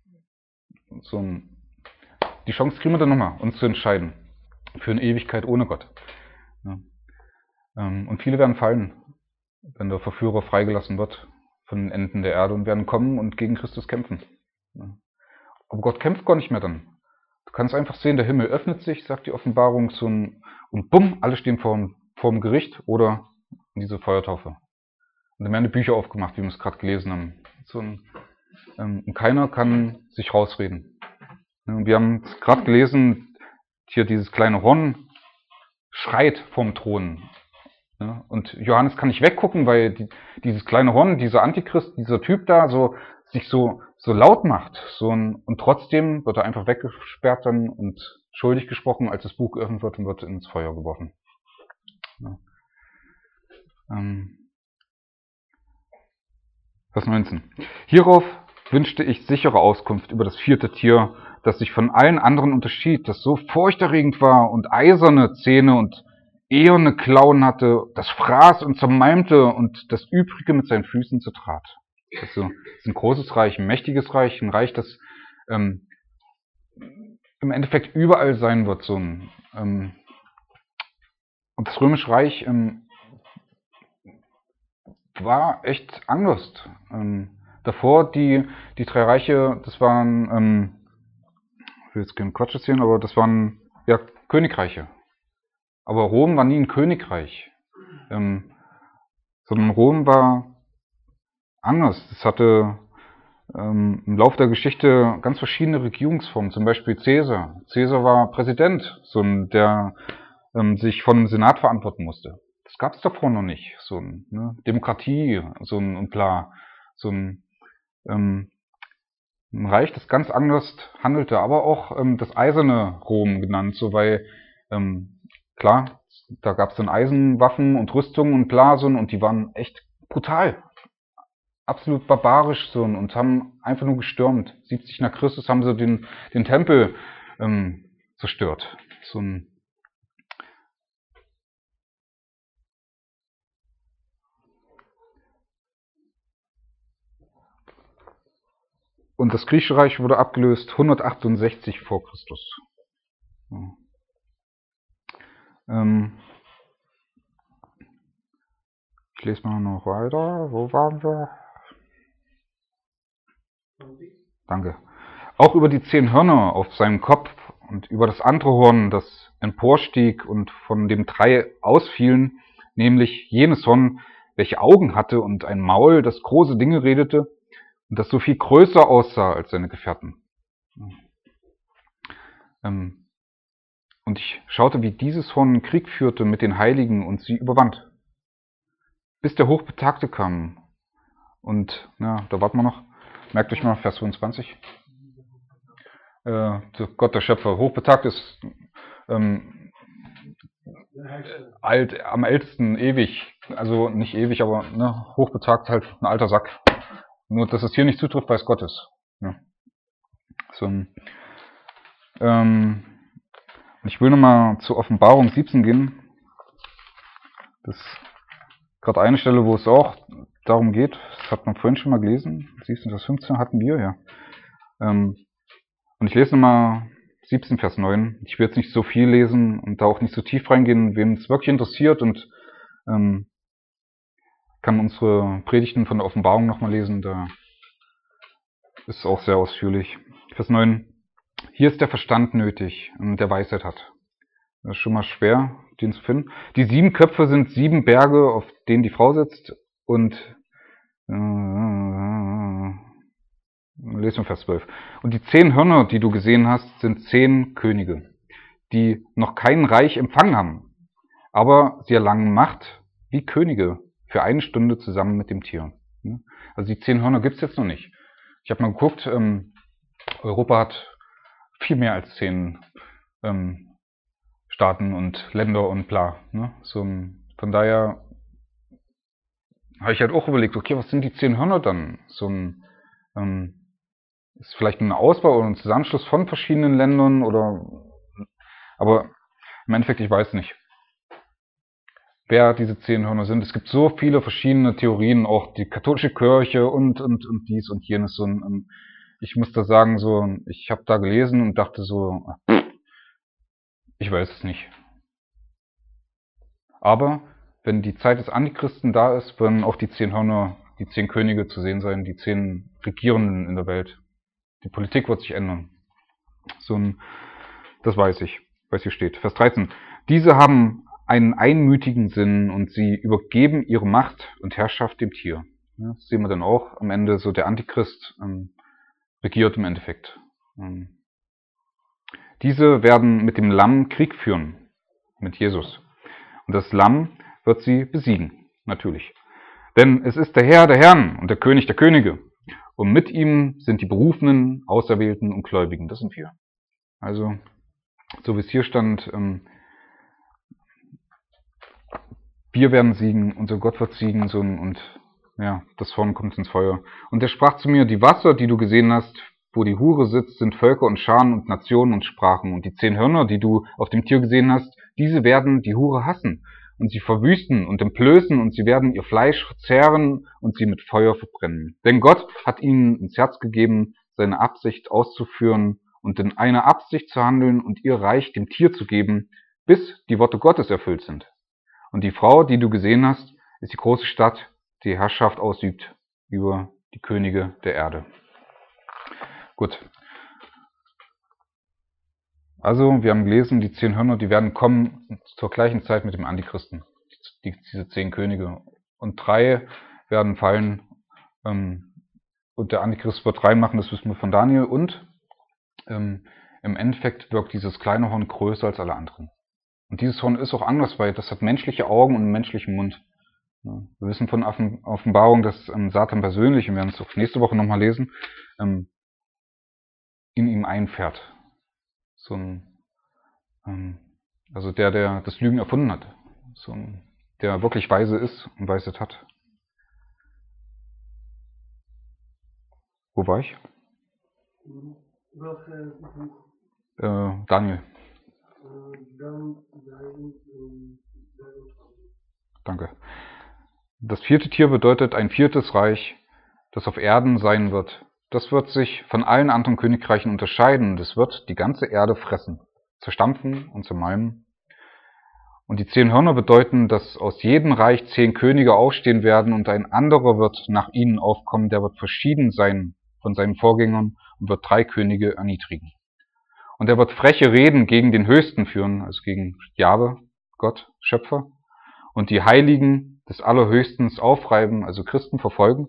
So ein, die Chance kriegen wir dann nochmal, uns zu entscheiden. Für eine Ewigkeit ohne Gott. Ja. Und viele werden fallen, wenn der Verführer freigelassen wird von den Enden der Erde und werden kommen und gegen Christus kämpfen. Ja. Aber Gott kämpft gar nicht mehr dann. Du kannst einfach sehen, der Himmel öffnet sich, sagt die Offenbarung, so ein, und bumm, alle stehen vor, vor dem Gericht oder in diese Feuertaufe. Und dann werden die Bücher aufgemacht, wie wir es gerade gelesen haben. So ein, ähm, und keiner kann sich rausreden. Ja, wir haben es gerade gelesen, hier dieses kleine Horn schreit vom Thron. Ja, und Johannes kann nicht weggucken, weil die, dieses kleine Horn, dieser Antichrist, dieser Typ da, so sich so so laut macht. So ein, und trotzdem wird er einfach weggesperrt dann und schuldig gesprochen, als das Buch geöffnet wird und wird ins Feuer geworfen. Ja. Ähm, Vers neunzehn. Hierauf wünschte ich sichere Auskunft über das vierte Tier, das sich von allen anderen unterschied, das so furchterregend war und eiserne Zähne und eherne Klauen hatte, das fraß und zermalmte und das Übrige mit seinen Füßen zertrat. Also, das ist ein großes Reich, ein mächtiges Reich, ein Reich, das ähm, im Endeffekt überall sein wird. So ein, ähm, und das Römische Reich ähm, war echt anders. Ähm, davor die, die drei Reiche, das waren, ähm, ich will jetzt keinen Quatsch erzählen, aber das waren ja Königreiche. Aber Rom war nie ein Königreich, ähm, sondern Rom war anders. Es hatte ähm, im Laufe der Geschichte ganz verschiedene Regierungsformen, zum Beispiel Caesar. Caesar war Präsident, so ein, der ähm, sich von dem Senat verantworten musste. Das gab es davor noch nicht. So ein, ne? Demokratie, so ein und bla, so ein, ähm, ein Reich, das ganz anders handelte, aber auch ähm, das eiserne Rom genannt, so weil ähm, klar, da gab es dann Eisenwaffen und Rüstungen und bla so, und die waren echt brutal. Absolut barbarisch so und haben einfach nur gestürmt. siebzig nach Christus haben sie den, den Tempel ähm, zerstört. So ein und das Griechische Reich wurde abgelöst hundertachtundsechzig vor Christus. Ja. Ähm, ich lese mal noch weiter. Wo waren wir? Danke. Auch über die zehn Hörner auf seinem Kopf und über das andere Horn, das emporstieg und von dem drei ausfielen, nämlich jenes Horn, welche Augen hatte und ein Maul, das große Dinge redete und das so viel größer aussah als seine Gefährten. Ähm, und ich schaute, wie dieses Horn Krieg führte mit den Heiligen und sie überwand, bis der Hochbetagte kam. Und, ja, da warten wir noch. Merkt euch mal, Vers fünfundzwanzig. Äh, Gott der Schöpfer. Hochbetagt ist ähm, alt, am ältesten ewig. Also nicht ewig, aber ne, hochbetagt halt ein alter Sack. Nur, dass es hier nicht zutrifft, weil es Gott ist. Ja. So ein, ähm, ich will nochmal zur Offenbarung siebzehn gehen. Das ist gerade eine Stelle, wo es auch darum geht. Das hat man vorhin schon mal gelesen. siebzehn, Vers fünfzehn hatten wir, ja. Ähm, und ich lese nochmal siebzehn, Vers neun. Ich will jetzt nicht so viel lesen und da auch nicht so tief reingehen, wem es wirklich interessiert, und ähm, kann unsere Predigten von der Offenbarung nochmal lesen. Da ist es auch sehr ausführlich. Vers neun. Hier ist der Verstand nötig, der Weisheit hat. Das ist schon mal schwer, den zu finden. Die sieben Köpfe sind sieben Berge, auf denen die Frau sitzt, und äh, lesen wir Vers zwölf. Und die zehn Hörner, die du gesehen hast, sind zehn Könige, die noch kein Reich empfangen haben, aber sie erlangen Macht wie Könige für eine Stunde zusammen mit dem Tier. Also die zehn Hörner gibt es jetzt noch nicht. Ich habe mal geguckt, ähm, Europa hat viel mehr als zehn ähm, Staaten und Länder und bla. Ne? So, von daher habe ich halt auch überlegt, okay, was sind die zehn Hörner dann? So ein ähm, ist vielleicht ein Ausbau oder ein Zusammenschluss von verschiedenen Ländern oder, aber im Endeffekt, ich weiß nicht, wer diese zehn Hörner sind. Es gibt so viele verschiedene Theorien, auch die katholische Kirche und und und dies und jenes. So ein, ich muss da sagen, so, ich habe da gelesen und dachte so, ich weiß es nicht. Aber wenn die Zeit des Antichristen da ist, werden auch die zehn Hörner, die zehn Könige zu sehen sein, die zehn Regierenden in der Welt. Die Politik wird sich ändern. So ein, das weiß ich, was hier steht. Vers dreizehn. Diese haben einen einmütigen Sinn und sie übergeben ihre Macht und Herrschaft dem Tier. Ja, das sehen wir dann auch am Ende, so der Antichrist ähm, regiert im Endeffekt. Ähm, diese werden mit dem Lamm Krieg führen, mit Jesus. Und das Lamm wird sie besiegen, natürlich. Denn es ist der Herr der Herren und der König der Könige. Und mit ihm sind die Berufenen, Auserwählten und Gläubigen. Das sind wir. Also, so wie es hier stand, ähm, wir werden siegen, unser Gott wird siegen, so, und ja, das Horn kommt ins Feuer. Und er sprach zu mir, die Wasser, die du gesehen hast, wo die Hure sitzt, sind Völker und Scharen und Nationen und Sprachen. Und die zehn Hörner, die du auf dem Tier gesehen hast, diese werden die Hure hassen und sie verwüsten und entblößen, und sie werden ihr Fleisch verzehren und sie mit Feuer verbrennen. Denn Gott hat ihnen ins Herz gegeben, seine Absicht auszuführen und in einer Absicht zu handeln und ihr Reich dem Tier zu geben, bis die Worte Gottes erfüllt sind. Und die Frau, die du gesehen hast, ist die große Stadt, die Herrschaft ausübt über die Könige der Erde. Gut. Also, wir haben gelesen, die zehn Hörner, die werden kommen zur gleichen Zeit mit dem Antichristen, die, diese zehn Könige. Und drei werden fallen, ähm, und der Antichrist wird reinmachen, das wissen wir von Daniel. Und ähm, im Endeffekt wirkt dieses kleine Horn größer als alle anderen. Und dieses Horn ist auch anders, weil das hat menschliche Augen und einen menschlichen Mund. Ja, wir wissen von Offenbarung, dass ähm, Satan persönlich, und wir werden es auch nächste Woche nochmal lesen, ähm, in ihm einfährt. So ein, ähm, also der, der das Lügen erfunden hat. So ein, der wirklich weise ist und Weisheit hat. Wo war ich? Äh, Daniel. Danke. Das vierte Tier bedeutet ein viertes Reich, das auf Erden sein wird. Das wird sich von allen anderen Königreichen unterscheiden. Das wird die ganze Erde fressen, zerstampfen und zermalmen. Und die zehn Hörner bedeuten, dass aus jedem Reich zehn Könige aufstehen werden und ein anderer wird nach ihnen aufkommen, der wird verschieden sein von seinen Vorgängern und wird drei Könige erniedrigen. Und er wird freche Reden gegen den Höchsten führen, also gegen Jahwe, Gott, Schöpfer, und die Heiligen des Allerhöchsten aufreiben, also Christen verfolgen.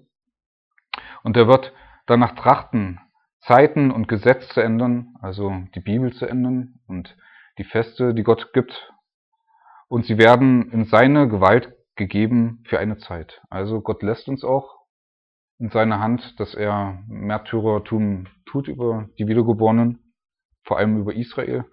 Und er wird danach trachten, Zeiten und Gesetz zu ändern, also die Bibel zu ändern und die Feste, die Gott gibt. Und sie werden in seine Gewalt gegeben für eine Zeit. Also Gott lässt uns auch in seine Hand, dass er Märtyrertum tut über die Wiedergeborenen, vor allem über Israel.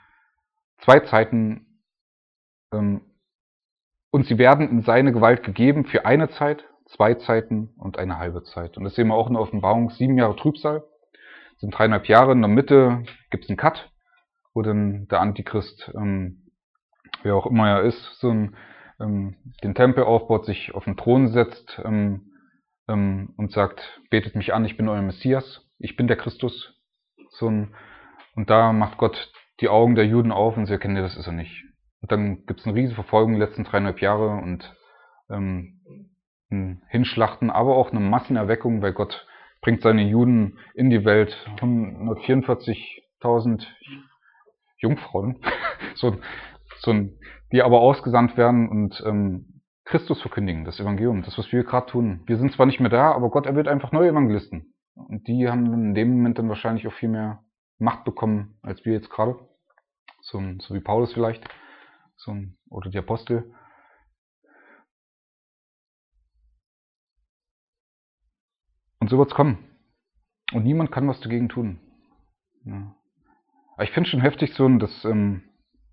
Zwei Zeiten, ähm, und sie werden in seine Gewalt gegeben für eine Zeit, zwei Zeiten und eine halbe Zeit. Und das sehen wir auch in der Offenbarung, sieben Jahre Trübsal, das sind dreieinhalb Jahre. In der Mitte gibt es einen Cut, wo dann der Antichrist, ähm, wer auch immer er ist, so ein, ähm, den Tempel aufbaut, sich auf den Thron setzt ähm, ähm, und sagt, betet mich an, ich bin euer Messias, ich bin der Christus. So ein, und da macht Gott die Augen der Juden auf und sie erkennen, nee, das ist er nicht. Und dann gibt es eine riesige Verfolgung die letzten dreieinhalb Jahre und ähm, ein Hinschlachten, aber auch eine Massenerweckung, weil Gott bringt seine Juden in die Welt, hundertvierundvierzigtausend Jungfrauen, so, so ein, die aber ausgesandt werden und ähm, Christus verkündigen, das Evangelium, das, was wir gerade tun. Wir sind zwar nicht mehr da, aber Gott erwählt einfach neue Evangelisten. Und die haben in dem Moment dann wahrscheinlich auch viel mehr Macht bekommen, als wir jetzt gerade. So, so wie Paulus vielleicht, so, oder die Apostel. Und so wird's kommen. Und niemand kann was dagegen tun. Ja. Aber ich finde schon heftig so, dass, ähm,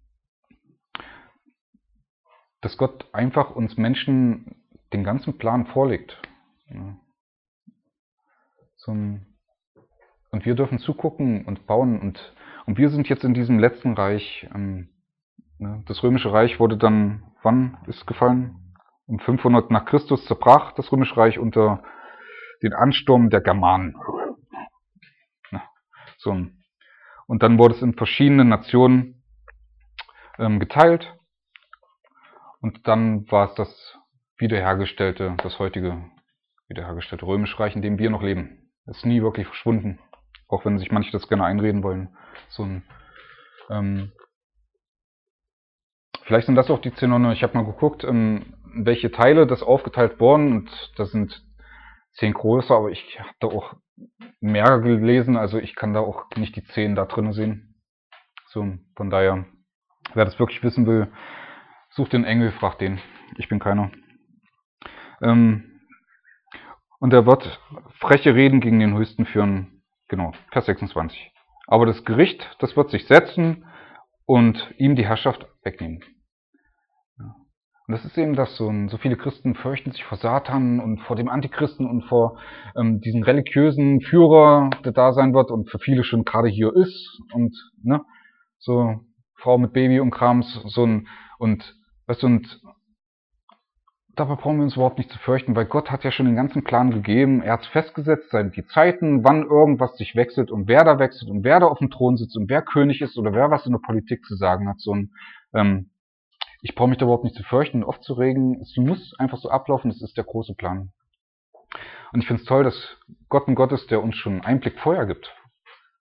dass Gott einfach uns Menschen den ganzen Plan vorlegt. Ja. So ein, und wir dürfen zugucken und bauen. Und, und wir sind jetzt in diesem letzten Reich. Ähm, ne? Das Römische Reich wurde dann, wann ist gefallen? Um fünfhundert nach Christus zerbrach das Römische Reich unter den Ansturm der Germanen. Ja. So ein, und dann wurde es in verschiedenen Nationen ähm, geteilt. Und dann war es das wiederhergestellte, das heutige wiederhergestellte Römische Reich, in dem wir noch leben. Es ist nie wirklich verschwunden, auch wenn sich manche das gerne einreden wollen. So ein, ähm, vielleicht sind das auch die zehn Hörner. Ich habe mal geguckt, ähm, welche Teile das aufgeteilt wurden, und das sind zehn große, aber ich habe da auch mehr gelesen, also ich kann da auch nicht die zehn da drin sehen. So, von daher, wer das wirklich wissen will, sucht den Engel, fragt den. Ich bin keiner. Ähm, und er wird freche Reden gegen den Höchsten führen. Genau, Vers sechsundzwanzig. Aber das Gericht, das wird sich setzen und ihm die Herrschaft wegnehmen. Ja. Und das ist eben das, so, so viele Christen fürchten sich vor Satan und vor dem Antichristen und vor ähm, diesen religiösen Führer, der da sein wird und für viele schon gerade hier ist. Und ne, so Frau mit Baby und Krams, so ein, und weißt du, und dabei brauchen wir uns überhaupt nicht zu fürchten, weil Gott hat ja schon den ganzen Plan gegeben. Er hat es festgesetzt, die Zeiten, wann irgendwas sich wechselt und wer da wechselt und wer da auf dem Thron sitzt und wer König ist oder wer was in der Politik zu sagen hat. So ein, ähm, ich brauche mich da überhaupt nicht zu fürchten und aufzuregen. Es muss einfach so ablaufen, das ist der große Plan. Und ich finde es toll, dass Gott ein Gott ist, der uns schon einen Einblick vorher gibt.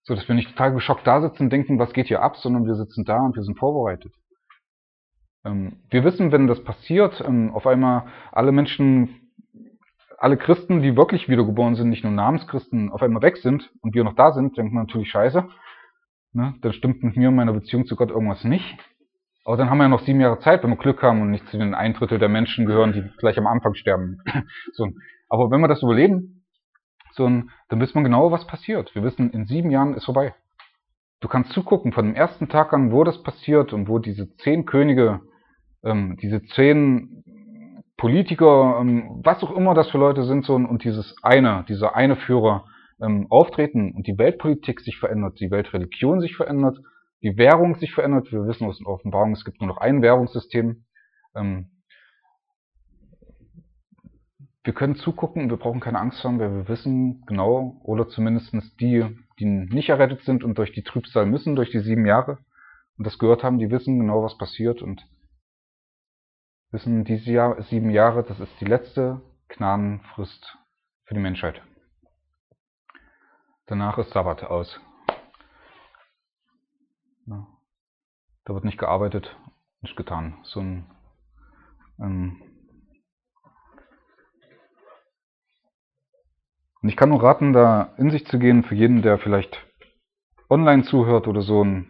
So, dass wir nicht total geschockt da sitzen und denken, was geht hier ab, sondern wir sitzen da und wir sind vorbereitet. Ähm, wir wissen, wenn das passiert, ähm, auf einmal alle Menschen, alle Christen, die wirklich wiedergeboren sind, nicht nur Namenschristen, auf einmal weg sind und wir noch da sind, denkt man natürlich scheiße. Ne? Dann stimmt mit mir und meiner Beziehung zu Gott irgendwas nicht. Aber dann haben wir ja noch sieben Jahre Zeit, wenn wir Glück haben und nicht zu den ein Drittel der Menschen gehören, die gleich am Anfang sterben. So. Aber wenn wir das überleben, so, dann wissen wir genau, was passiert. Wir wissen, in sieben Jahren ist vorbei. Du kannst zugucken von dem ersten Tag an, wo das passiert und wo diese zehn Könige, ähm, diese zehn Politiker, ähm, was auch immer das für Leute sind, so, und dieses eine, dieser eine Führer ähm, auftreten und die Weltpolitik sich verändert, die Weltreligion sich verändert, die Währung sich verändert. Wir wissen aus der Offenbarung, es gibt nur noch ein Währungssystem. Ähm, wir können zugucken und wir brauchen keine Angst haben, weil wir wissen genau, oder zumindest die, die nicht errettet sind und durch die Trübsal müssen, durch die sieben Jahre und das gehört haben, die wissen genau, was passiert und wissen, diese Jahr, sieben Jahre, das ist die letzte Gnadenfrist für die Menschheit. Danach ist Sabbat aus. Ja. Da wird nicht gearbeitet, nicht getan. So ein ähm und ich kann nur raten, da in sich zu gehen, für jeden, der vielleicht online zuhört oder so ein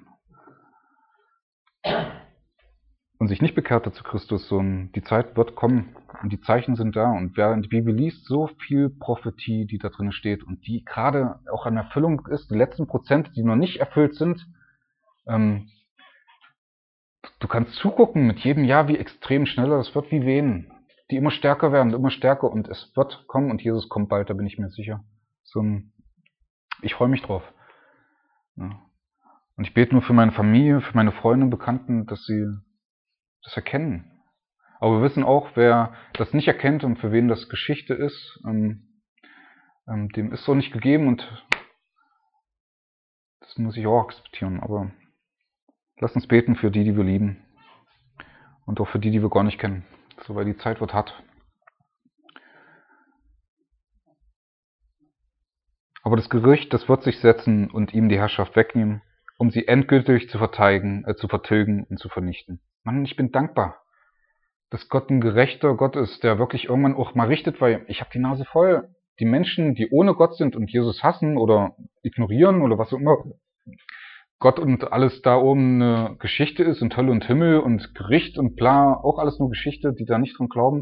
und sich nicht bekehrt hat zu Christus, so ein, die Zeit wird kommen und die Zeichen sind da und wer in die Bibel liest, so viel Prophetie, die da drin steht und die gerade auch an Erfüllung ist, die letzten Prozent, die noch nicht erfüllt sind, ähm, du kannst zugucken mit jedem Jahr, wie extrem schneller es wird, wie Wehen, die immer stärker werden, immer stärker und es wird kommen und Jesus kommt bald, da bin ich mir sicher. So ein, ich freue mich drauf. Ja. Und ich bete nur für meine Familie, für meine Freunde und Bekannten, dass sie das erkennen. Aber wir wissen auch, wer das nicht erkennt und für wen das Geschichte ist, ähm, ähm, dem ist so nicht gegeben und das muss ich auch akzeptieren. Aber lass uns beten für die, die wir lieben und auch für die, die wir gar nicht kennen. So, weil die Zeit wird hart. Aber das Gericht, das wird sich setzen und ihm die Herrschaft wegnehmen, um sie endgültig zu verteidigen, äh, zu vertilgen und zu vernichten. Mann, ich bin dankbar, dass Gott ein gerechter Gott ist, der wirklich irgendwann auch mal richtet, weil ich habe die Nase voll. Die Menschen, die ohne Gott sind und Jesus hassen oder ignorieren oder was auch immer, Gott und alles da oben eine Geschichte ist und Hölle und Himmel und Gericht und bla, auch alles nur Geschichte, die da nicht dran glauben,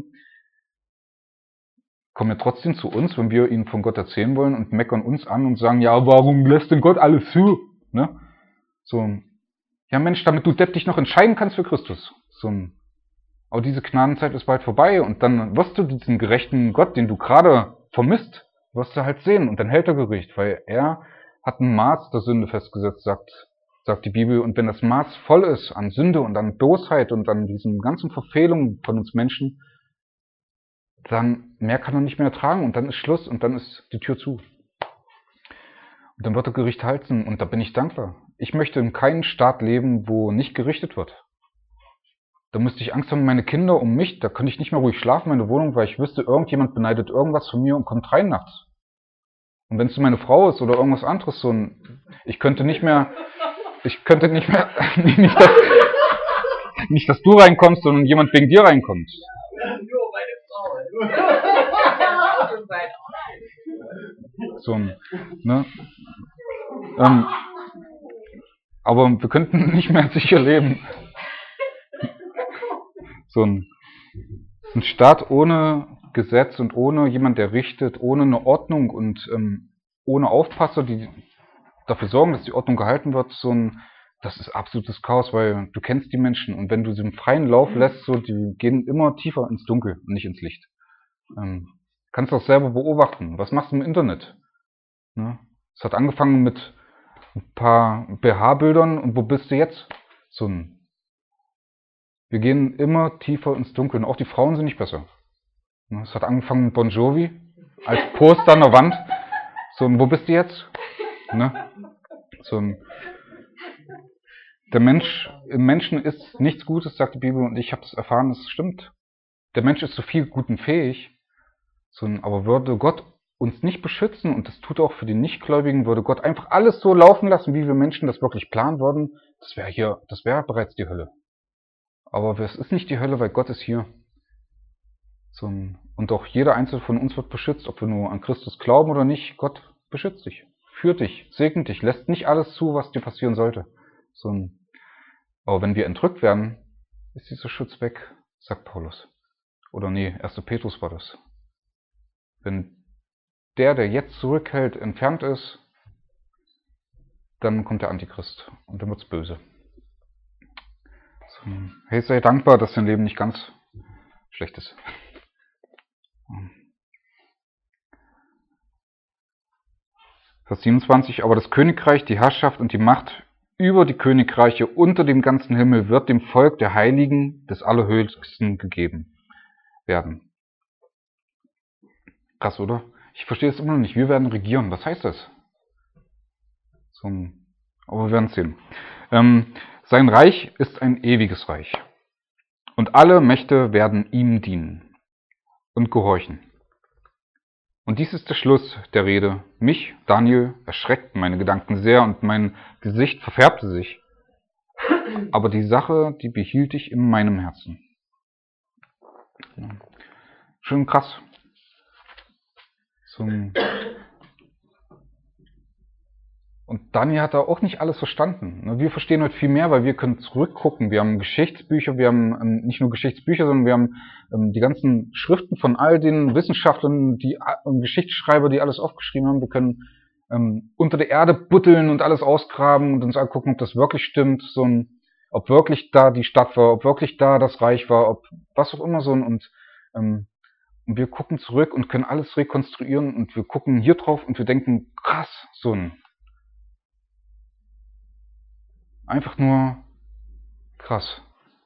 kommen ja trotzdem zu uns, wenn wir ihnen von Gott erzählen wollen und meckern uns an und sagen, ja, warum lässt denn Gott alles zu? Ne? So, ja Mensch, damit du Depp dich noch entscheiden kannst für Christus. So ein Aber diese Gnadenzeit ist bald vorbei und dann wirst du diesen gerechten Gott, den du gerade vermisst, wirst du halt sehen und dann hält er Gericht, weil er hat ein Maß der Sünde festgesetzt, sagt, sagt die Bibel. Und wenn das Maß voll ist an Sünde und an Bosheit und an diesen ganzen Verfehlungen von uns Menschen, dann mehr kann er nicht mehr ertragen und dann ist Schluss und dann ist die Tür zu. Und dann wird er Gericht halten und da bin ich dankbar. Ich möchte in keinem Staat leben, wo nicht gerichtet wird. Da müsste ich Angst haben um meine Kinder, um mich. Da könnte ich nicht mehr ruhig schlafen in meiner Wohnung, weil ich wüsste, irgendjemand beneidet irgendwas von mir und kommt rein nachts. Und wenn es meine Frau ist oder irgendwas anderes, so ein, ich könnte nicht mehr, ich könnte nicht mehr, nicht dass, nicht, dass du reinkommst, sondern jemand wegen dir reinkommt. Nur meine Frau. So ein, ne? Ähm, aber wir könnten nicht mehr sicher leben. So ein, ein Staat ohne Gesetz und ohne jemand, der richtet, ohne eine Ordnung und ähm, ohne Aufpasser, die dafür sorgen, dass die Ordnung gehalten wird, so ein, das ist absolutes Chaos, weil du kennst die Menschen und wenn du sie im freien Lauf lässt, so, die gehen immer tiefer ins Dunkel und nicht ins Licht. Ähm, kannst du auch selber beobachten. Was machst du im Internet? Ne? Es hat angefangen mit ein paar B H-Bildern und wo bist du jetzt? So ein Wir gehen immer tiefer ins Dunkel und auch die Frauen sind nicht besser. Es hat angefangen mit Bon Jovi als Poster an der Wand. So, und wo bist du jetzt? Ne? So ein Der Mensch, im Menschen ist nichts Gutes, sagt die Bibel, und ich habe es erfahren, das stimmt. Der Mensch ist zu viel Guten fähig, so ein, aber würde Gott uns nicht beschützen, und das tut auch für die Nichtgläubigen, würde Gott einfach alles so laufen lassen, wie wir Menschen das wirklich planen würden, das wäre hier, das wäre bereits die Hölle. Aber es ist nicht die Hölle, weil Gott ist hier. So ein, und auch jeder Einzelne von uns wird beschützt, ob wir nur an Christus glauben oder nicht. Gott beschützt dich, führt dich, segnet dich, lässt nicht alles zu, was dir passieren sollte. So ein, aber wenn wir entrückt werden, ist dieser Schutz weg, sagt Paulus. Oder nee, erster Petrus war das. Wenn der, der jetzt zurückhält, entfernt ist, dann kommt der Antichrist und dann wird's böse. So, hey, sei dankbar, dass dein Leben nicht ganz schlecht ist. Vers siebenundzwanzig, aber das Königreich, die Herrschaft und die Macht über die Königreiche unter dem ganzen Himmel wird dem Volk der Heiligen des Allerhöchsten gegeben werden. Krass, oder? Ich verstehe es immer noch nicht. Wir werden regieren. Was heißt das? So ein, aber wir werden es sehen. Ähm, sein Reich ist ein ewiges Reich. Und alle Mächte werden ihm dienen und gehorchen. Und dies ist der Schluss der Rede. Mich, Daniel, erschreckten meine Gedanken sehr und mein Gesicht verfärbte sich. Aber die Sache, die behielt ich in meinem Herzen. Schön krass. So ein Und Daniel hat da auch nicht alles verstanden. Wir verstehen heute viel mehr, weil wir können zurückgucken. Wir haben Geschichtsbücher, wir haben ähm, nicht nur Geschichtsbücher, sondern wir haben ähm, die ganzen Schriften von all den Wissenschaftlern, die ähm, Geschichtsschreiber, die alles aufgeschrieben haben. Wir können ähm, unter der Erde buddeln und alles ausgraben und uns angucken, ob das wirklich stimmt, so ein, ob wirklich da die Stadt war, ob wirklich da das Reich war, ob was auch immer so ein und ähm, und wir gucken zurück und können alles rekonstruieren und wir gucken hier drauf und wir denken, krass, so ein einfach nur krass.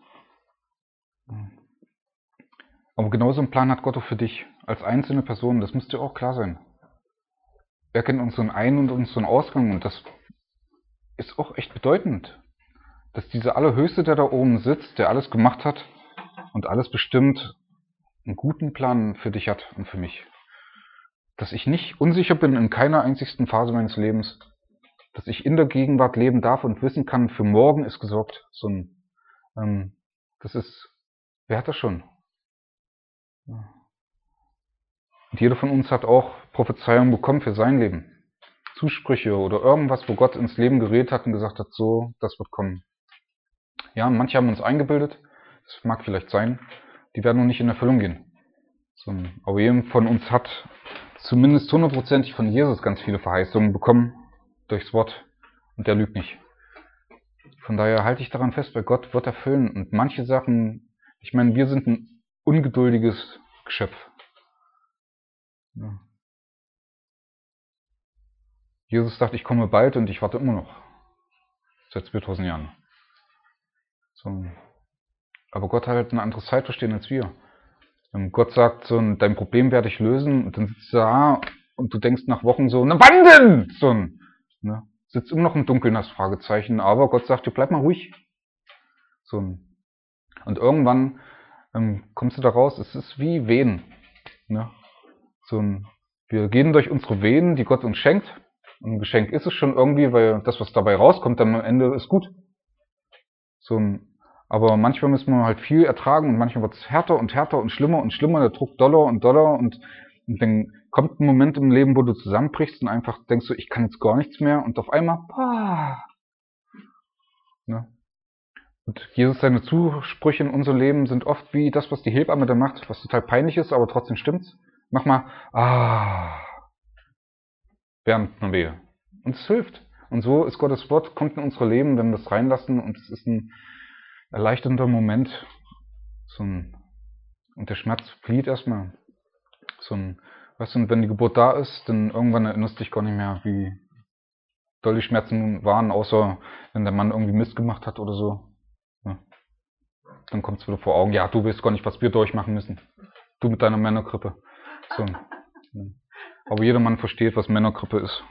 Aber genauso einen Plan hat Gott auch für dich als einzelne Person. Das muss dir auch klar sein. Er kennt unseren Ein- und unseren Ausgang und das ist auch echt bedeutend, dass dieser Allerhöchste, der da oben sitzt, der alles gemacht hat und alles bestimmt, einen guten Plan für dich hat und für mich. Dass ich nicht unsicher bin in keiner einzigsten Phase meines Lebens, dass ich in der Gegenwart leben darf und wissen kann, für morgen ist gesorgt. So ein, ähm, das ist, wer hat das schon? Ja. Und jeder von uns hat auch Prophezeiungen bekommen für sein Leben. Zusprüche oder irgendwas, wo Gott ins Leben geredet hat und gesagt hat, so, das wird kommen. Ja, und manche haben uns eingebildet, das mag vielleicht sein, die werden noch nicht in Erfüllung gehen. So, aber jedem von uns hat zumindest hundertprozentig von Jesus ganz viele Verheißungen bekommen durchs Wort und der lügt nicht. Von daher halte ich daran fest, weil Gott wird erfüllen und manche Sachen, ich meine, wir sind ein ungeduldiges Geschöpf. Ja. Jesus sagt, ich komme bald und ich warte immer noch. Seit zweitausend Jahren. So. Aber Gott hat halt ein anderes Zeitverstehen als wir. Und Gott sagt so, dein Problem werde ich lösen und dann sitzt du da und du denkst nach Wochen so, na wann denn? So, ne? Sitzt immer noch im Dunkeln als Fragezeichen, aber Gott sagt dir, bleib mal ruhig. So. Und irgendwann ähm, kommst du da raus, es ist wie Wehen. Ne? So ein, wir gehen durch unsere Venen, die Gott uns schenkt. Und ein Geschenk ist es schon irgendwie, weil das, was dabei rauskommt, dann am Ende ist gut. So ein, aber manchmal müssen wir halt viel ertragen und manchmal wird es härter und härter und schlimmer und schlimmer, der Druck doller und doller und, und dann kommt ein Moment im Leben, wo du zusammenbrichst und einfach denkst du, ich kann jetzt gar nichts mehr und auf einmal, pah, ne? Und Jesus, seine Zusprüche in unserem Leben sind oft wie das, was die Hebamme da macht, was total peinlich ist, aber trotzdem stimmt's. Mach mal, ah, während einer Wehe. Und es hilft. Und so ist Gottes Wort, kommt in unser Leben, wenn wir es reinlassen und es ist ein erleichternder Moment. So ein, und der Schmerz flieht erstmal. So ein, weißt du, und wenn die Geburt da ist, dann irgendwann erinnerst du dich gar nicht mehr, wie doll die Schmerzen waren, außer wenn der Mann irgendwie Mist gemacht hat oder so. Ja. Dann kommt es wieder vor Augen, ja, du weißt gar nicht, was wir durchmachen müssen. Du mit deiner Männergrippe. So. Aber jeder Mann versteht, was Männergrippe ist.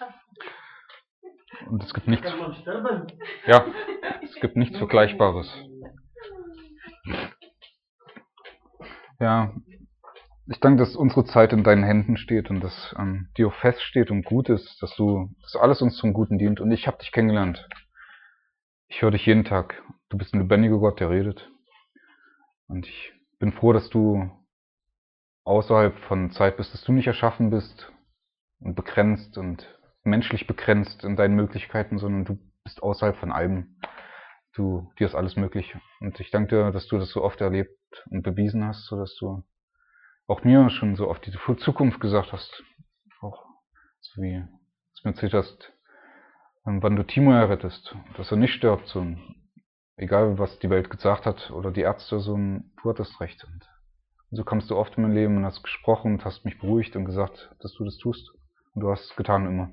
Und es gibt nichts. Ja, es gibt nichts Vergleichbares. Ja, Ich danke, dass unsere Zeit in deinen Händen steht und dass ähm, die auch feststeht und gut ist, dass du, dass alles uns zum Guten dient. Und ich habe dich kennengelernt. Ich höre dich jeden Tag. Du bist ein lebendiger Gott, der redet. Und ich bin froh, dass du außerhalb von Zeit bist, dass du nicht erschaffen bist und begrenzt und menschlich begrenzt in deinen Möglichkeiten, sondern du bist außerhalb von allem. Du, dir ist alles möglich. Und ich danke dir, dass du das so oft erlebt und bewiesen hast, sodass du auch mir schon so oft die Zukunft gesagt hast. Auch so wie du mir erzählt hast, wann du Timo errettest, dass er nicht stirbt. So, egal was die Welt gesagt hat oder die Ärzte, so, du hattest recht. Und so kommst du oft in mein Leben und hast gesprochen und hast mich beruhigt und gesagt, dass du das tust. Und du hast es getan immer.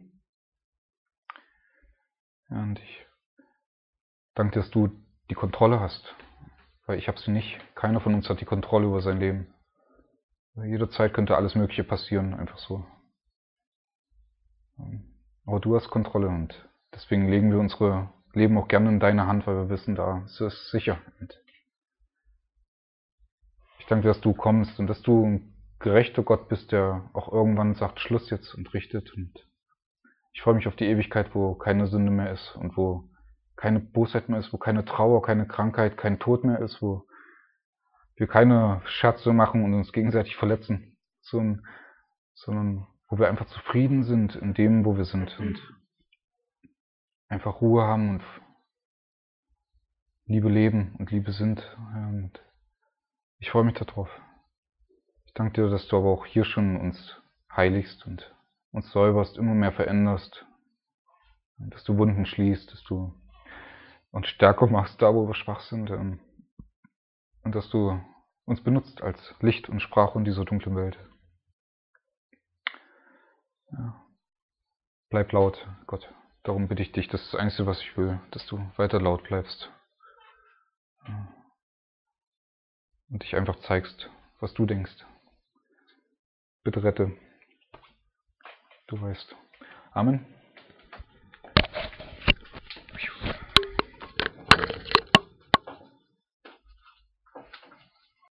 Ja, und ich danke dir, dass du die Kontrolle hast. Weil ich habe sie nicht. Keiner von uns hat die Kontrolle über sein Leben. Jederzeit könnte alles Mögliche passieren, einfach so. Aber du hast Kontrolle und deswegen legen wir unsere Leben auch gerne in deine Hand, weil wir wissen, da ist es sicher. Und ich danke dir, dass du kommst und dass du ein gerechter Gott bist, der auch irgendwann sagt, Schluss jetzt und richtet. Und ich freue mich auf die Ewigkeit, wo keine Sünde mehr ist und wo keine Bosheit mehr ist, wo keine Trauer, keine Krankheit, kein Tod mehr ist, wo wir keine Scherze machen und uns gegenseitig verletzen, sondern wo wir einfach zufrieden sind in dem, wo wir sind und einfach Ruhe haben und Liebe leben und Liebe sind. Und ich freue mich darauf. Ich danke dir, dass du aber auch hier schon uns heiligst und uns säuberst, immer mehr veränderst, dass du Wunden schließt, dass du uns stärker machst, da wo wir schwach sind, und dass du uns benutzt als Licht und Sprache in dieser dunklen Welt. Ja. Bleib laut, Gott. Darum bitte ich dich, das ist das Einzige, was ich will, dass du weiter laut bleibst. Und dich einfach zeigst, was du denkst. Bitte rette. Du weißt. Amen.